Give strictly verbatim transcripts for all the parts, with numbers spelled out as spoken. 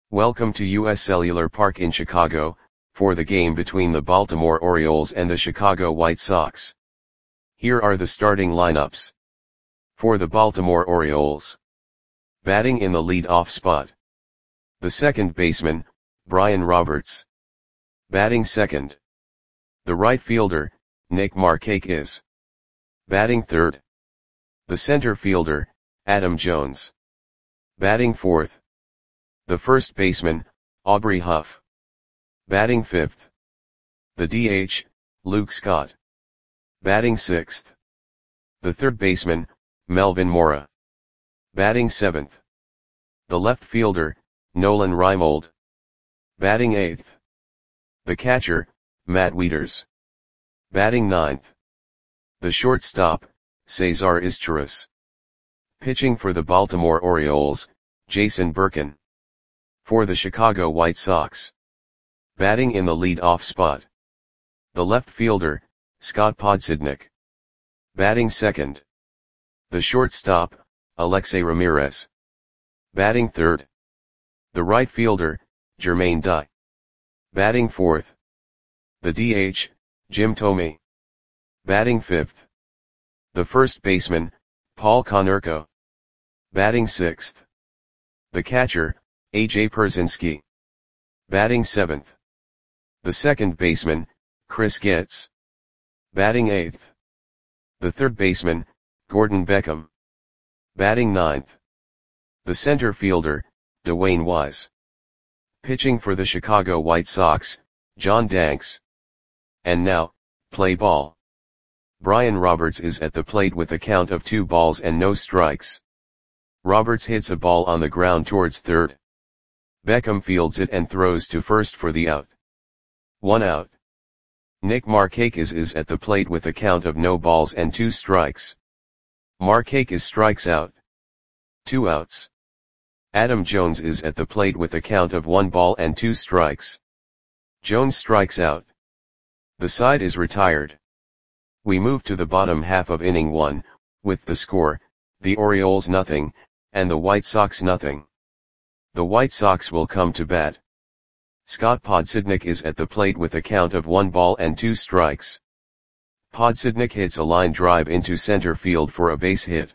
Welcome to U S Cellular Park in Chicago, for the game between the Baltimore Orioles and the Chicago White Sox. Here are the starting lineups. For the Baltimore Orioles. Batting in the lead-off spot. The second baseman, Brian Roberts. Batting second. The right fielder, Nick Markakis. Batting third. The center fielder, Adam Jones. Batting fourth. The first baseman, Aubrey Huff. Batting fifth. The D H, Luke Scott. Batting sixth. The third baseman, Melvin Mora. Batting seventh. The left fielder, Nolan Reimold. Batting eighth. The catcher, Matt Wieters. Batting ninth. The shortstop, Cesar Izturis. Pitching for the Baltimore Orioles, Jason Birkin. For the Chicago White Sox. Batting in the lead-off spot. The left fielder, Scott Podsednik. Batting second. The shortstop, Alexei Ramirez. Batting third. The right fielder, Jermaine Dye. Batting fourth. The D H, Jim Thome. Batting fifth. The first baseman, Paul Konerko. Batting sixth. The catcher, A J Pierzynski. Batting seventh. The second baseman, Chris Getz. Batting eighth. The third baseman, Gordon Beckham. Batting ninth. The center fielder, Dwayne Wise. Pitching for the Chicago White Sox, John Danks. And now, play ball. Brian Roberts is at the plate with a count of two balls and no strikes. Roberts hits a ball on the ground towards third. Beckham fields it and throws to first for the out. One out. Nick Markakis is at the plate with a count of no balls and two strikes. Markakis strikes out. Two outs. Adam Jones is at the plate with a count of one ball and two strikes. Jones strikes out. The side is retired. We move to the bottom half of inning one, with the score, the Orioles nothing, and the White Sox nothing. The White Sox will come to bat. Scott Podsednik is at the plate with a count of one ball and two strikes. Podsednik hits a line drive into center field for a base hit.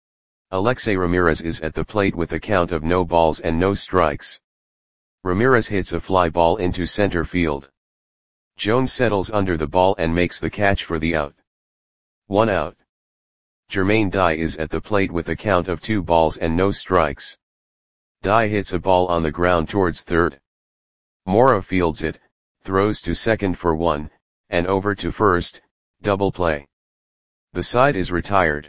Alexei Ramirez is at the plate with a count of no balls and no strikes. Ramirez hits a fly ball into center field. Jones settles under the ball and makes the catch for the out. One out. Jermaine Dye is at the plate with a count of two balls and no strikes. Dye hits a ball on the ground towards third. Mora fields it, throws to second for one, and over to first, double play. The side is retired.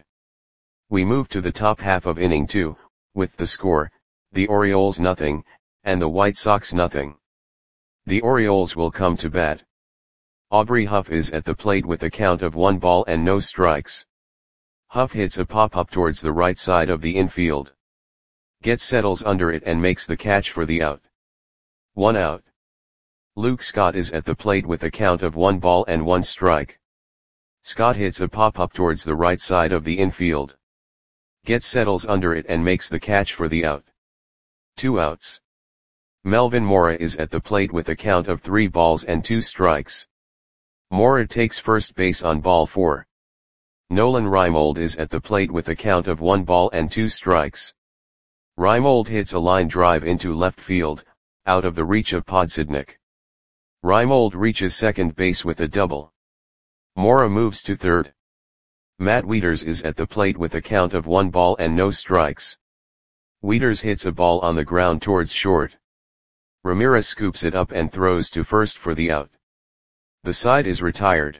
We move to the top half of inning two, with the score, the Orioles nothing, and the White Sox nothing. The Orioles will come to bat. Aubrey Huff is at the plate with a count of one ball and no strikes. Huff hits a pop-up towards the right side of the infield. Getz settles under it and makes the catch for the out. One out. Luke Scott is at the plate with a count of one ball and one strike. Scott hits a pop-up towards the right side of the infield. Getz settles under it and makes the catch for the out. Two outs. Melvin Mora is at the plate with a count of three balls and two strikes. Mora takes first base on ball four. Nolan Reimold is at the plate with a count of one ball and two strikes. Reimold hits a line drive into left field, out of the reach of Podsednik. Reimold reaches second base with a double. Mora moves to third. Matt Wieters is at the plate with a count of one ball and no strikes. Wieters hits a ball on the ground towards short. Ramirez scoops it up and throws to first for the out. The side is retired.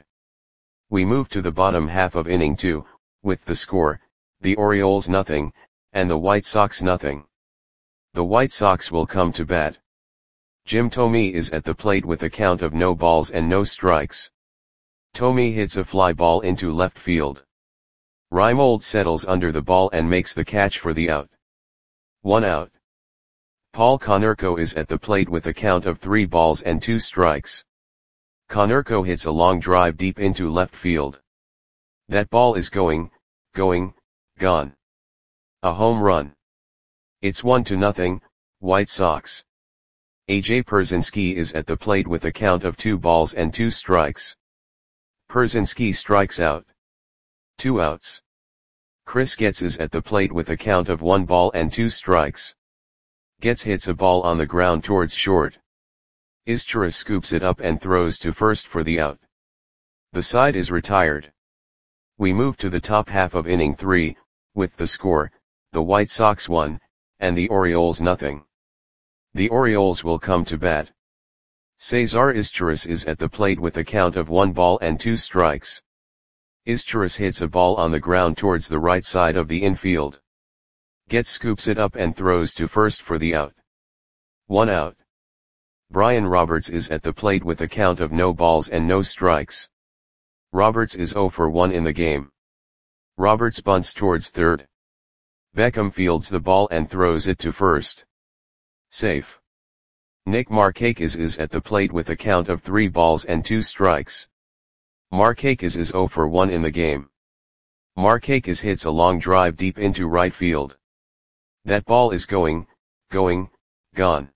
We move to the bottom half of inning two, with the score, the Orioles nothing, and the White Sox nothing. The White Sox will come to bat. Jim Thome is at the plate with a count of no balls and no strikes. Thome hits a fly ball into left field. Reimold settles under the ball and makes the catch for the out. One out. Paul Konerko is at the plate with a count of three balls and two strikes. Konerko hits a long drive deep into left field. That ball is going, going, gone. A home run. It's one to nothing, White Sox. A J Pierzynski is at the plate with a count of two balls and two strikes. Pierzynski strikes out. Two outs. Chris Getz is at the plate with a count of one ball and two strikes. Getz hits a ball on the ground towards short. Izturis scoops it up and throws to first for the out. The side is retired. We move to the top half of inning three, with the score, the White Sox one, and the Orioles nothing. The Orioles will come to bat. Cesar Izturis is at the plate with a count of one ball and two strikes. Izturis hits a ball on the ground towards the right side of the infield. Getz scoops it up and throws to first for the out. One out. Brian Roberts is at the plate with a count of no balls and no strikes. Roberts is oh for one in the game. Roberts bunts towards third. Beckham fields the ball and throws it to first. Safe. Nick Markakis is at the plate with a count of three balls and two strikes. Markakis is oh for one in the game. Markakis hits a long drive deep into right field. That ball is going, going, gone.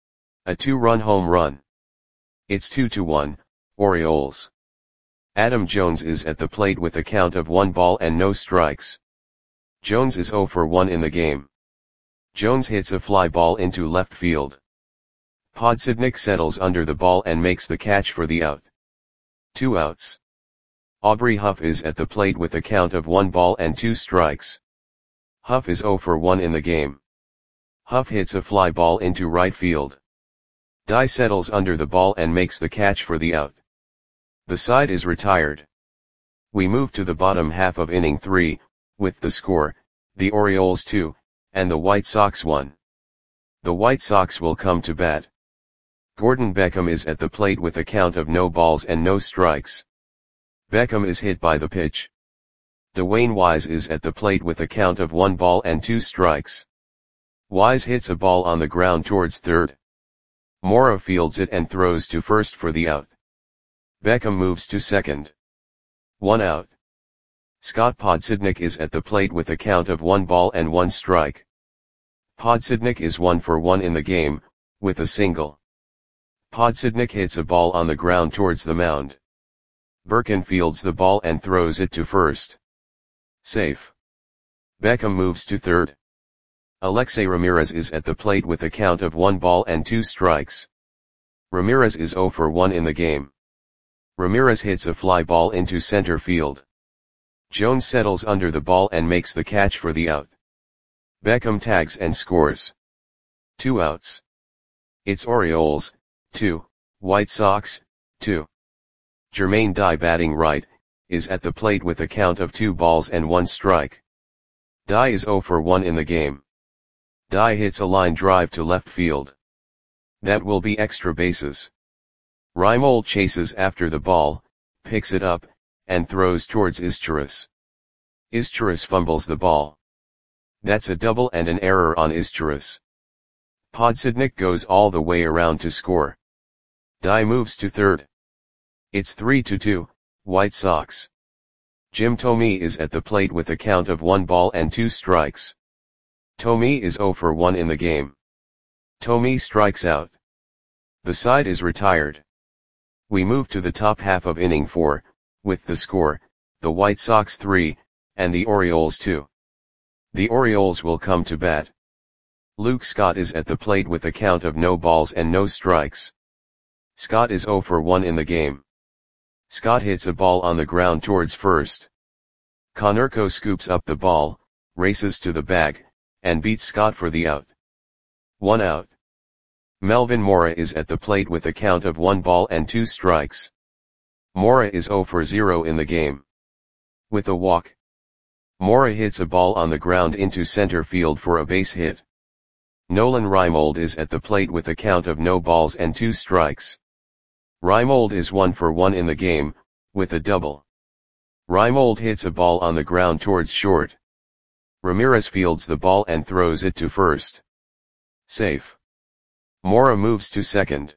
A two-run home run. It's two to one, Orioles. Adam Jones is at the plate with a count of one ball and no strikes. Jones is oh for one in the game. Jones hits a fly ball into left field. Podsednik settles under the ball and makes the catch for the out. Two outs. Aubrey Huff is at the plate with a count of one ball and two strikes. Huff is oh for one in the game. Huff hits a fly ball into right field. Dye settles under the ball and makes the catch for the out. The side is retired. We move to the bottom half of inning three, with the score, the Orioles two, and the White Sox one. The White Sox will come to bat. Gordon Beckham is at the plate with a count of no balls and no strikes. Beckham is hit by the pitch. Dwayne Wise is at the plate with a count of one ball and two strikes. Wise hits a ball on the ground towards third. Mora fields it and throws to first for the out. Beckham moves to second. One out. Scott Podsednik is at the plate with a count of one ball and one strike. Podsednik is one for one in the game, with a single. Podsednik hits a ball on the ground towards the mound. Birkin fields the ball and throws it to first. Safe. Beckham moves to third. Alexei Ramirez is at the plate with a count of one ball and two strikes. Ramirez is oh for one in the game. Ramirez hits a fly ball into center field. Jones settles under the ball and makes the catch for the out. Beckham tags and scores. Two outs. It's Orioles, two, White Sox, two. Jermaine Dye batting right, is at the plate with a count of two balls and one strike. Dye is oh for one in the game. Dye hits a line drive to left field. That will be extra bases. Reimold chases after the ball, picks it up, and throws towards Izturis. Izturis fumbles the ball. That's a double and an error on Izturis. Podsednik goes all the way around to score. Dye moves to third. It's three to two, White Sox. Jim Thome is at the plate with a count of one ball and two strikes. Thome is oh for one in the game. Thome strikes out. The side is retired. We move to the top half of inning four, with the score, the White Sox three, and the Orioles two. The Orioles will come to bat. Luke Scott is at the plate with a count of no balls and no strikes. Scott is oh for one in the game. Scott hits a ball on the ground towards first. Konerko scoops up the ball, races to the bag, and beats Scott for the out. One out. Melvin Mora is at the plate with a count of one ball and two strikes. Mora is oh for zero in the game. With a walk. Mora hits a ball on the ground into center field for a base hit. Nolan Reimold is at the plate with a count of no balls and two strikes. Reimold is one for one in the game, with a double. Reimold hits a ball on the ground towards short. Ramirez fields the ball and throws it to first. Safe. Mora moves to second.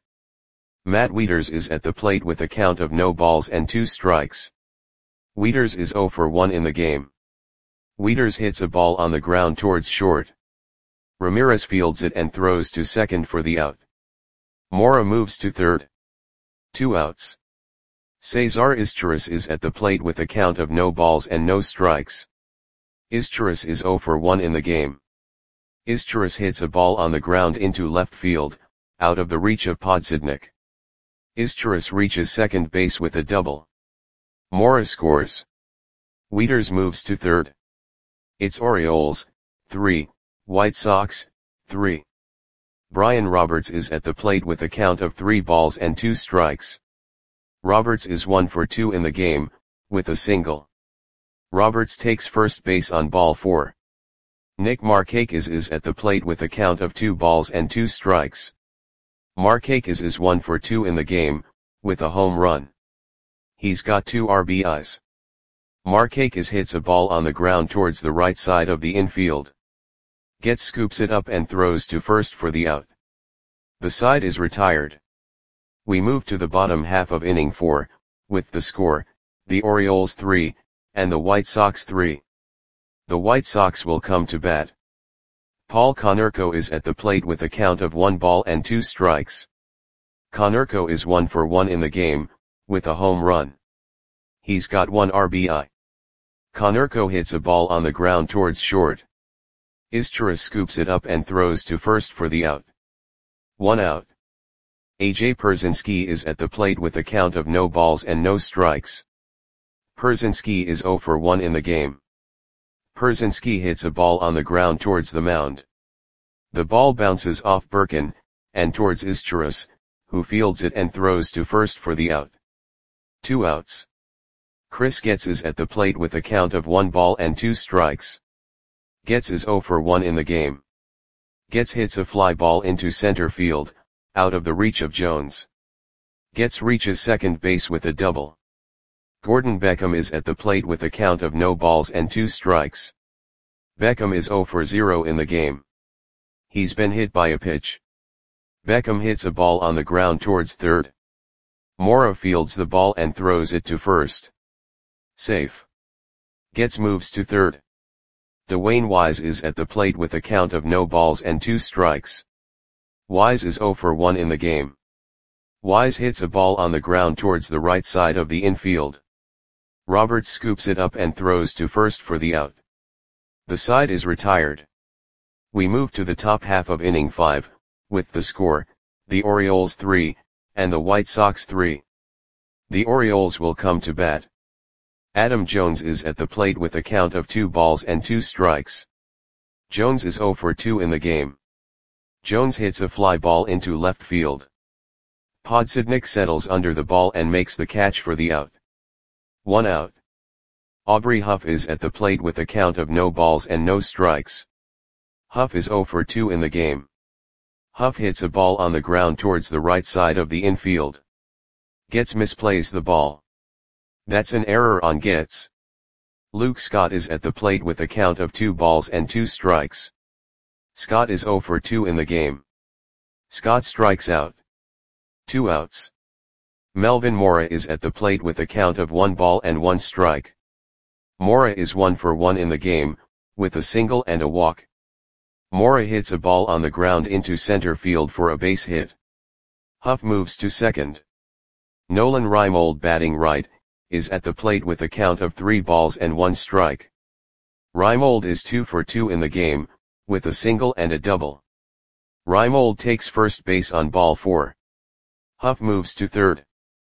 Matt Wieters is at the plate with a count of no balls and two strikes. Wieters is oh for one in the game. Wieters hits a ball on the ground towards short. Ramirez fields it and throws to second for the out. Mora moves to third. Two outs. Cesar Izturis is at the plate with a count of no balls and no strikes. Izturis is zero for one in the game. Izturis hits a ball on the ground into left field, out of the reach of Podsednik. Izturis reaches second base with a double. Mora scores. Wieters moves to third. It's Orioles, three, White Sox, three. Brian Roberts is at the plate with a count of three balls and two strikes. Roberts is one for two in the game, with a single. Roberts takes first base on ball four. Nick Markakis is at the plate with a count of two balls and two strikes. Markakis is one for two in the game, with a home run. He's got two R B Is. Markakis hits a ball on the ground towards the right side of the infield. Getz scoops it up and throws to first for the out. The side is retired. We move to the bottom half of inning four, with the score, the Orioles three, and the White Sox three. The White Sox will come to bat. Paul Konerko is at the plate with a count of one ball and two strikes. Konerko is one for one in the game, with a home run. He's got one R B I. Konerko hits a ball on the ground towards short. Izturis scoops it up and throws to first for the out. One out. A J Pierzynski is at the plate with a count of no balls and no strikes. Pierzynski is zero for one in the game. Pierzynski hits a ball on the ground towards the mound. The ball bounces off Birkin, and towards Izturis, who fields it and throws to first for the out. Two outs. Chris Getz is at the plate with a count of one ball and two strikes. Getz is zero for one in the game. Getz hits a fly ball into center field, out of the reach of Jones. Getz reaches second base with a double. Gordon Beckham is at the plate with a count of no balls and two strikes. Beckham is zero for zero in the game. He's been hit by a pitch. Beckham hits a ball on the ground towards third. Mora fields the ball and throws it to first. Safe. Getz moves to third. Dwayne Wise is at the plate with a count of no balls and two strikes. Wise is zero for one in the game. Wise hits a ball on the ground towards the right side of the infield. Roberts scoops it up and throws to first for the out. The side is retired. We move to the top half of inning five, with the score, the Orioles three, and the White Sox three. The Orioles will come to bat. Adam Jones is at the plate with a count of two balls and two strikes. Jones is zero for two in the game. Jones hits a fly ball into left field. Podsednik settles under the ball and makes the catch for the out. One out. Aubrey Huff is at the plate with a count of no balls and no strikes. Huff is zero for two in the game. Huff hits a ball on the ground towards the right side of the infield. Getz misplays the ball. That's an error on Getz. Luke Scott is at the plate with a count of two balls and two strikes. Scott is zero for two in the game. Scott strikes out. Two outs. Melvin Mora is at the plate with a count of one ball and one strike. Mora is one for one in the game, with a single and a walk. Mora hits a ball on the ground into center field for a base hit. Huff moves to second. Nolan Reimold, batting right, is at the plate with a count of three balls and one strike. Reimold is two for two in the game, with a single and a double. Reimold takes first base on ball four. Huff moves to third.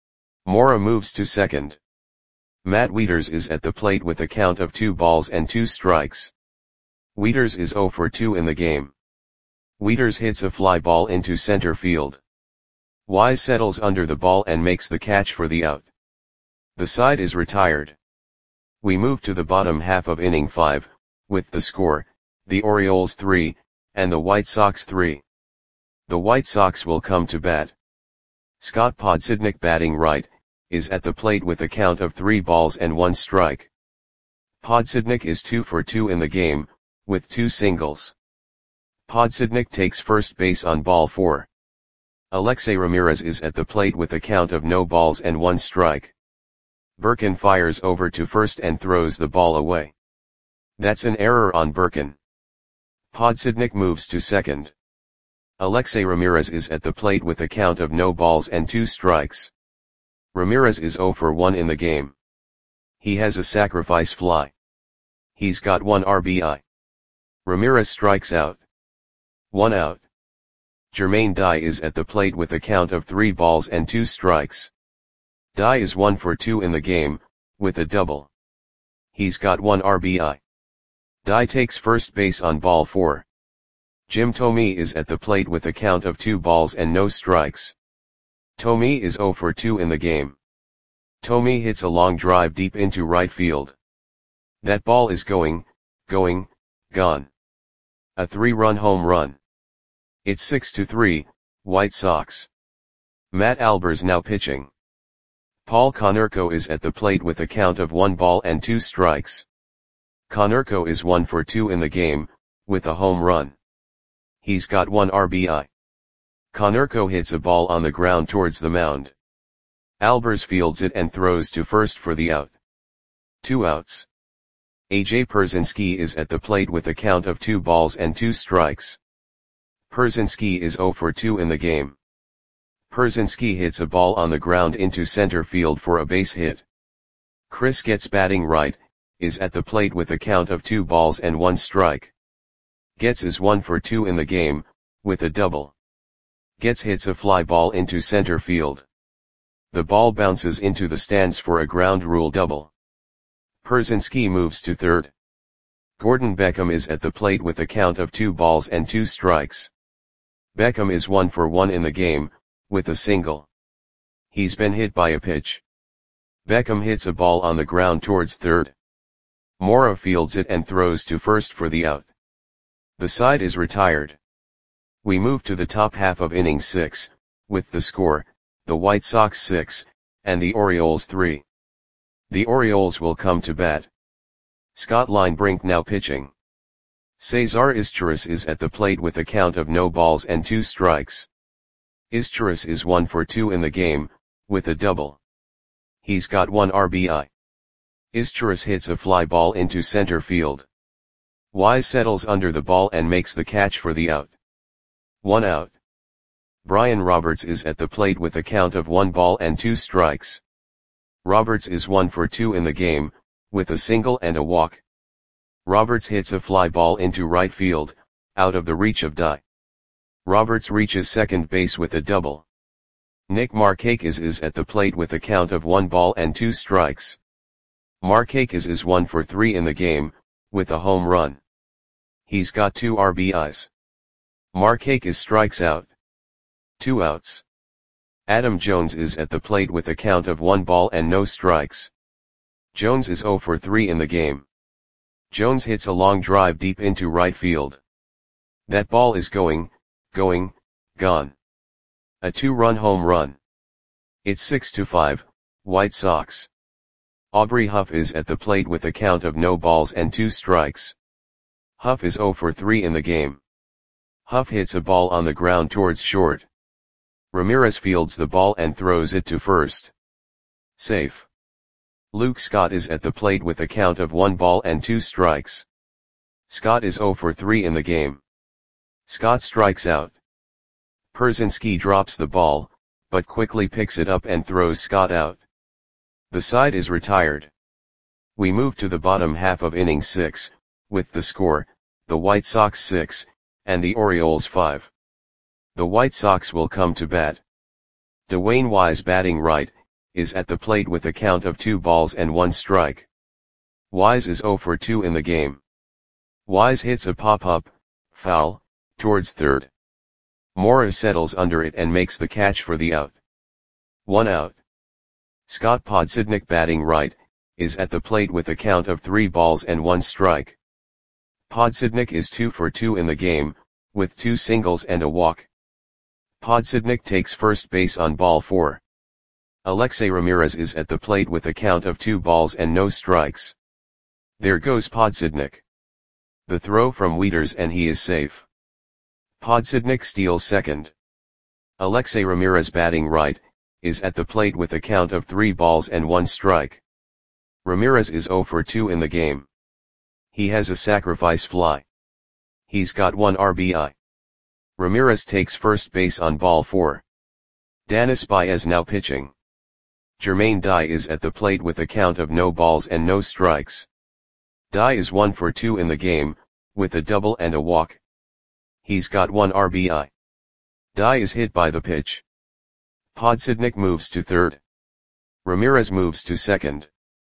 Mora moves to second. Matt Wieters is at the plate with a count of two balls and two strikes. Wieters is zero for two in the game. Wieters hits a fly ball into center field. Wise settles under the ball and makes the catch for the out. The side is retired. We move to the bottom half of inning five, with the score, the Orioles three, and the White Sox three. The White Sox will come to bat. Scott Podsednik, batting right, is at the plate with a count of three balls and one strike. Podsednik is two for two in the game, with two singles. Podsednik takes first base on ball four. Alexei Ramirez is at the plate with a count of no balls and one strike. Birkin fires over to first and throws the ball away. That's an error on Birkin. Podsednik moves to second. Alexei Ramirez is at the plate with a count of no balls and two strikes. Ramirez is zero for one in the game. He has a sacrifice fly. He's got one R B I. Ramirez strikes out. One out. Jermaine Dye is at the plate with a count of three balls and two strikes. Dye is one for two in the game, with a double. He's got one R B I. Dye takes first base on ball four. Jim Thome is at the plate with a count of two balls and no strikes. Thome is zero for two in the game. Thome hits a long drive deep into right field. That ball is going, going, gone. A three-run home run. It's six to three, White Sox. Matt Albers now pitching. Paul Konerko is at the plate with a count of one ball and two strikes. Konerko is one for two in the game, with a home run. He's got one R B I. Konerko hits a ball on the ground towards the mound. Albers fields it and throws to first for the out. Two outs. A J Pierzynski is at the plate with a count of two balls and two strikes. Pierzynski is zero for two in the game. Pierzynski hits a ball on the ground into center field for a base hit. Chris Getz batting right, is at the plate with a count of two balls and one strike. Getz is one for two in the game, with a double. Getz hits a fly ball into center field. The ball bounces into the stands for a ground rule double. Pierzynski moves to third. Gordon Beckham is at the plate with a count of two balls and two strikes. Beckham is one for one in the game, with a single. He's been hit by a pitch. Beckham hits a ball on the ground towards third. Mora fields it and throws to first for the out. The side is retired. We move to the top half of inning six, with the score, the White Sox six, and the Orioles three. The Orioles will come to bat. Scott Linebrink now pitching. Cesar Izturis is at the plate with a count of no balls and two strikes. Izturis is one for two in the game, with a double. He's got one R B I. Izturis hits a fly ball into center field. Wise settles under the ball and makes the catch for the out. One out. Brian Roberts is at the plate with a count of one ball and two strikes. Roberts is one for two in the game, with a single and a walk. Roberts hits a fly ball into right field, out of the reach of Dye. Roberts reaches second base with a double. Nick Markakis is at the plate with a count of one ball and two strikes. Markakis is one for three in the game, with a home run. He's got two R B Is. Markakis strikes out. Two outs. Adam Jones is at the plate with a count of one ball and no strikes. Jones is zero for three in the game. Jones hits a long drive deep into right field. That ball is going, going, gone. A two-run home run. It's six to five, White Sox. Aubrey Huff is at the plate with a count of no balls and two strikes. Huff is zero for three in the game. Huff hits a ball on the ground towards short. Ramirez fields the ball and throws it to first. Safe. Luke Scott is at the plate with a count of one ball and two strikes. Scott is zero for three in the game. Scott strikes out. Pierzynski drops the ball, but quickly picks it up and throws Scott out. The side is retired. We move to the bottom half of inning six, with the score, the White Sox six, and the Orioles five. The White Sox will come to bat. Dwayne Wise batting right, is at the plate with a count of two balls and one strike. Wise is zero for two in the game. Wise hits a pop-up, foul, towards third. Mora settles under it and makes the catch for the out. One out. Scott Podsednik batting right, is at the plate with a count of three balls and one strike. Podsednik is two for two in the game, with two singles and a walk. Podsednik takes first base on ball four. Alexei Ramirez is at the plate with a count of two balls and no strikes. There goes Podsednik. The throw from Wieters and he is safe. Podsednik steals second. Alexei Ramirez batting right, is at the plate with a count of three balls and one strike. Ramirez is zero for two in the game. He has a sacrifice fly. He's got one R B I. Ramirez takes first base on ball four. Danis Baez now pitching. Jermaine Dye is at the plate with a count of no balls and no strikes. Dye is one for two in the game, with a double and a walk. He's got one R B I. Dye is hit by the pitch. Podsednik moves to third. Ramirez moves to second.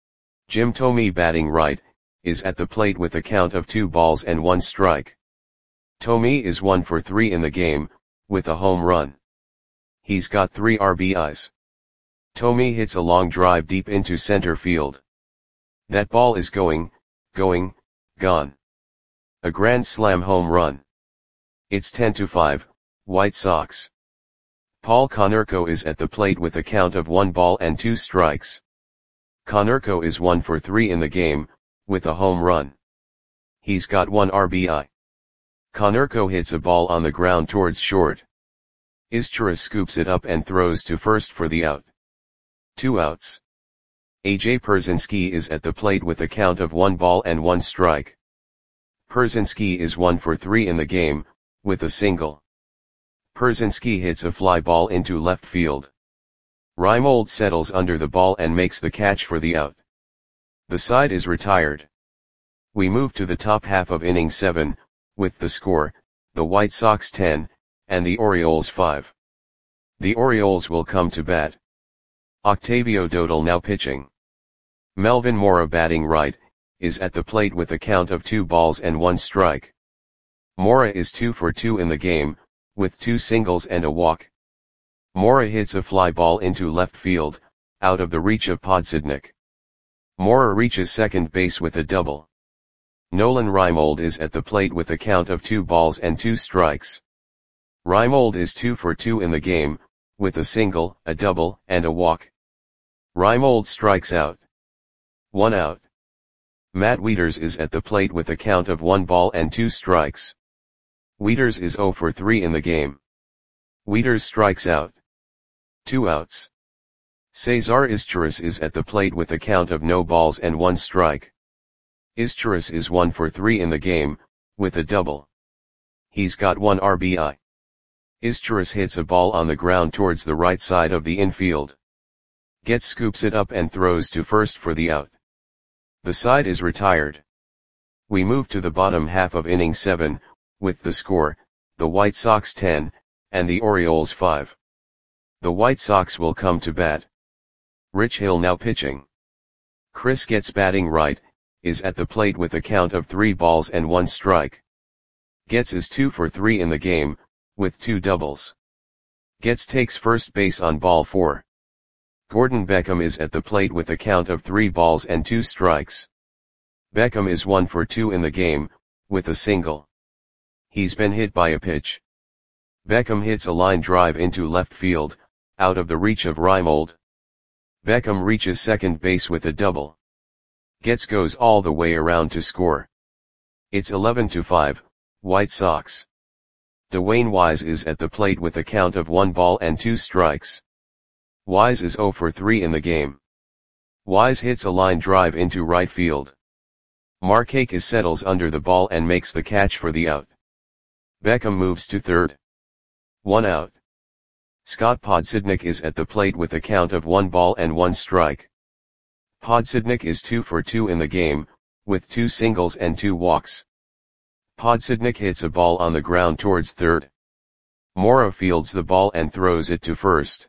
Jim Thome, batting right, is at the plate with a count of two balls and one strike. Thome is one for three in the game, with a home run. He's got three R B Is. Thome hits a long drive deep into center field. That ball is going, going, gone. A grand slam home run. It's ten to five, White Sox. Paul Konerko is at the plate with a count of one ball and two strikes. Konerko is one for three in the game, with a home run. He's got one R B I. Konerko hits a ball on the ground towards short. Izturis scoops it up and throws to first for the out. Two outs. A J Pierzynski is at the plate with a count of one ball and one strike. Pierzynski is one for three in the game, with a single. Pierzynski hits a fly ball into left field. Reimold settles under the ball and makes the catch for the out. The side is retired. We move to the top half of inning seven, with the score, the White Sox ten, and the Orioles five. The Orioles will come to bat. Octavio Dodal now pitching. Melvin Mora, batting right, is at the plate with a count of two balls and one strike. Mora is two for two in the game, with two singles and a walk. Mora hits a fly ball into left field, out of the reach of Podsednik. Mora reaches second base with a double. Nolan Reimold is at the plate with a count of two balls and two strikes. Reimold is two for two in the game, with a single, a double, and a walk. Reimold strikes out. One out. Matt Wieters is at the plate with a count of one ball and two strikes. Wieters is zero for three in the game. Wieters strikes out. Two outs. Cesar Izturis is at the plate with a count of no balls and one strike. Izturis is one for three in the game, with a double. He's got one R B I. Izturis hits a ball on the ground towards the right side of the infield. Getz scoops it up and throws to first for the out. The side is retired. We move to the bottom half of inning seven, with the score, the White Sox ten, and the Orioles five. The White Sox will come to bat. Rich Hill now pitching. Chris Getz, batting right, is at the plate with a count of three balls and one strike. Getz is two for three in the game, with two doubles. Getz takes first base on ball four. Gordon Beckham is at the plate with a count of three balls and two strikes. Beckham is one for two in the game, with a single. He's been hit by a pitch. Beckham hits a line drive into left field, out of the reach of Reimold. Beckham reaches second base with a double. Getz goes all the way around to score. It's eleven to five, White Sox. Dwayne Wise is at the plate with a count of one ball and two strikes. Wise is zero for three in the game. Wise hits a line drive into right field. Markakis settles under the ball and makes the catch for the out. Beckham moves to third. One out. Scott Podsednik is at the plate with a count of one ball and one strike. Podsednik is two for two in the game, with two singles and two walks. Podsednik hits a ball on the ground towards third. Mora fields the ball and throws it to first.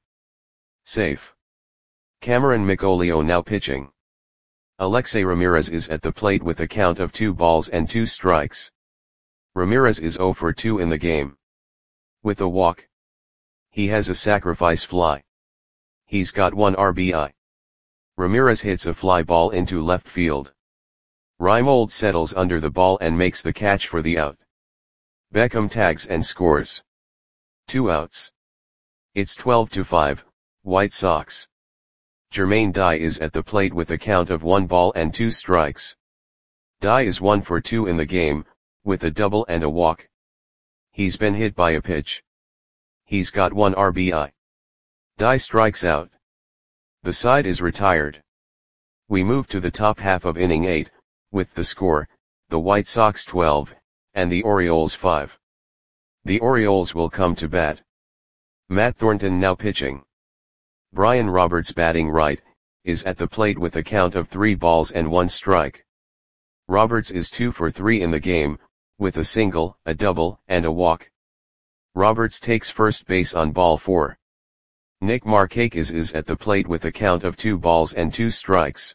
Safe. Cameron McOlio now pitching. Alexei Ramirez is at the plate with a count of two balls and two strikes. Ramirez is zero for two in the game. With a walk. He has a sacrifice fly. He's got one R B I. Ramirez hits a fly ball into left field. Reimold settles under the ball and makes the catch for the out. Beckham tags and scores. Two outs. It's twelve to five, White Sox. Jermaine Dye is at the plate with a count of one ball and two strikes. Dye is one for two in the game, with a double and a walk. He's been hit by a pitch. He's got one R B I. Dye strikes out. The side is retired. We move to the top half of inning eight, with the score, the White Sox twelve, and the Orioles five. The Orioles will come to bat. Matt Thornton now pitching. Brian Roberts batting right, is at the plate with a count of three balls and one strike. Roberts is two for three in the game, with a single, a double, and a walk. Roberts takes first base on ball four. Nick Markakis is at the plate with a count of two balls and two strikes.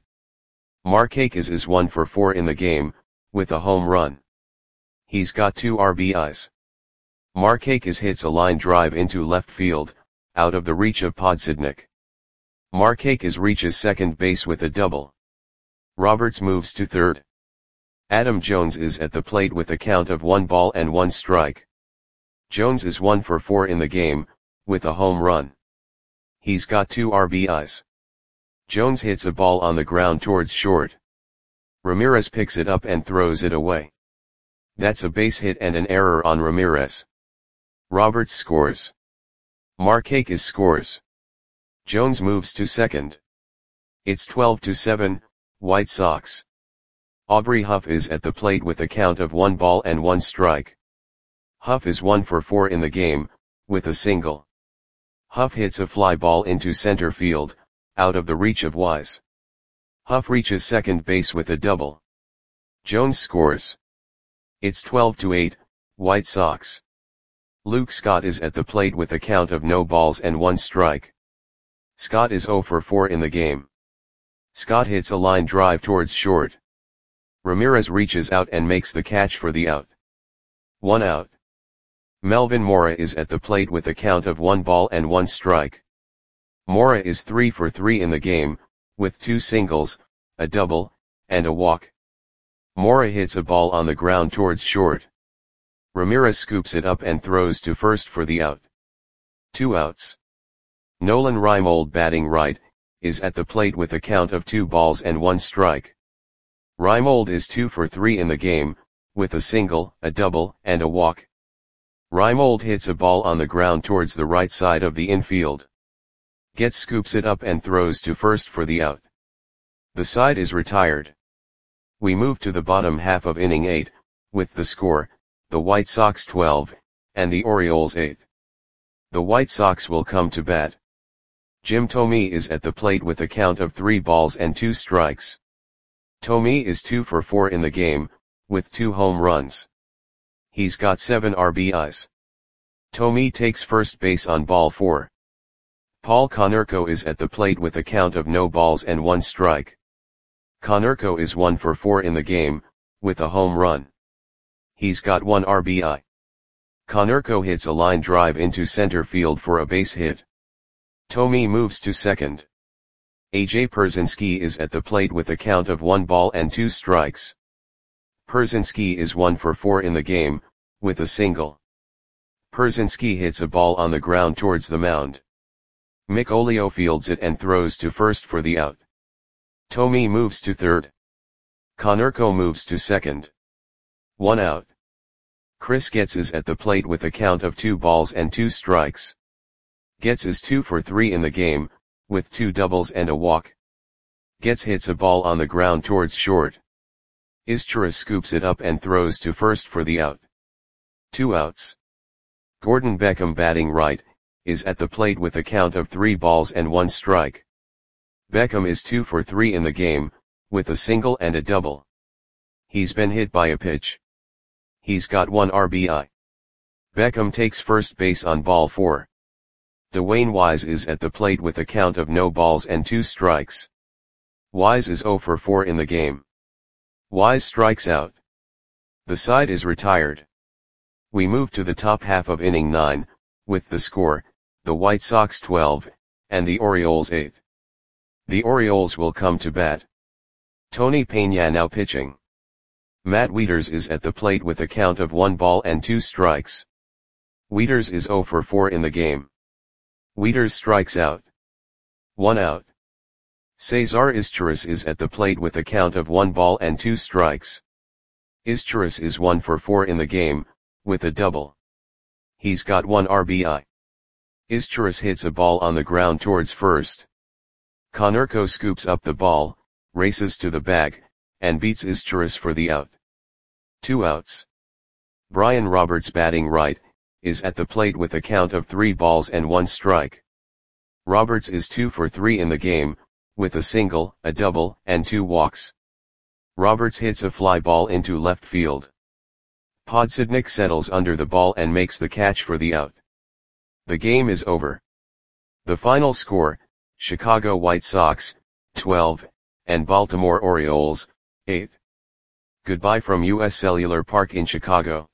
Markakis is one for four in the game, with a home run. He's got two R B Is. Markakis hits a line drive into left field, out of the reach of Podsednik. Markakis reaches second base with a double. Roberts moves to third. Adam Jones is at the plate with a count of one ball and one strike. Jones is one for four in the game, with a home run. He's got two R B Is. Jones hits a ball on the ground towards short. Ramirez picks it up and throws it away. That's a base hit and an error on Ramirez. Roberts scores. Markakis scores. Jones moves to second. It's twelve to seven, White Sox. Aubrey Huff is at the plate with a count of one ball and one strike. Huff is one for four in the game, with a single. Huff hits a fly ball into center field, out of the reach of Wise. Huff reaches second base with a double. Jones scores. It's twelve to eight, White Sox. Luke Scott is at the plate with a count of no balls and one strike. Scott is zero for four in the game. Scott hits a line drive towards short. Ramirez reaches out and makes the catch for the out. One out. Melvin Mora is at the plate with a count of one ball and one strike. Mora is three for three in the game, with two singles, a double, and a walk. Mora hits a ball on the ground towards short. Ramirez scoops it up and throws to first for the out. Two outs. Nolan Reimold batting right, is at the plate with a count of two balls and one strike. Reimold is two for three in the game, with a single, a double, and a walk. Reimold hits a ball on the ground towards the right side of the infield. Getz scoops it up and throws to first for the out. The side is retired. We move to the bottom half of inning eight, with the score, the White Sox twelve, and the Orioles eight. The White Sox will come to bat. Jim Thome is at the plate with a count of three balls and two strikes. Thome is two for four in the game, with two home runs. He's got seven R B Is. Thome takes first base on ball four. Paul Konerko is at the plate with a count of no balls and one strike. Konerko is one for four in the game, with a home run. He's got one R B I. Konerko hits a line drive into center field for a base hit. Thome moves to second. A J Pierzynski is at the plate with a count of one ball and two strikes. Pierzynski is one for four in the game, with a single. Pierzynski hits a ball on the ground towards the mound. Mick Olio fields it and throws to first for the out. Thome moves to third. Konerko moves to second. One out. Chris Getz is at the plate with a count of two balls and two strikes. Getz is two for three in the game, with two doubles and a walk. Getz hits a ball on the ground towards short. Izturis scoops it up and throws to first for the out. Two outs. Gordon Beckham batting right, is at the plate with a count of three balls and one strike. Beckham is two for three in the game, with a single and a double. He's been hit by a pitch. He's got one R B I. Beckham takes first base on ball four. Dwayne Wise is at the plate with a count of no balls and two strikes. Wise is zero for four in the game. Wise strikes out. The side is retired. We move to the top half of inning nine, with the score, the White Sox twelve, and the Orioles eight. The Orioles will come to bat. Tony Peña now pitching. Matt Wieters is at the plate with a count of one ball and two strikes. Wieters is zero for four in the game. Wieters strikes out. One out. Cesar Izturis is at the plate with a count of one ball and two strikes. Izturis is one for four in the game, with a double. He's got one R B I. Izturis hits a ball on the ground towards first. Konerko scoops up the ball, races to the bag, and beats Izturis for the out. Two outs. Brian Roberts batting right, is at the plate with a count of three balls and one strike. Roberts is two for three in the game, with a single, a double, and two walks. Roberts hits a fly ball into left field. Podsednik settles under the ball and makes the catch for the out. The game is over. The final score, Chicago White Sox, twelve, and Baltimore Orioles, eight. Goodbye from U S Cellular Park in Chicago.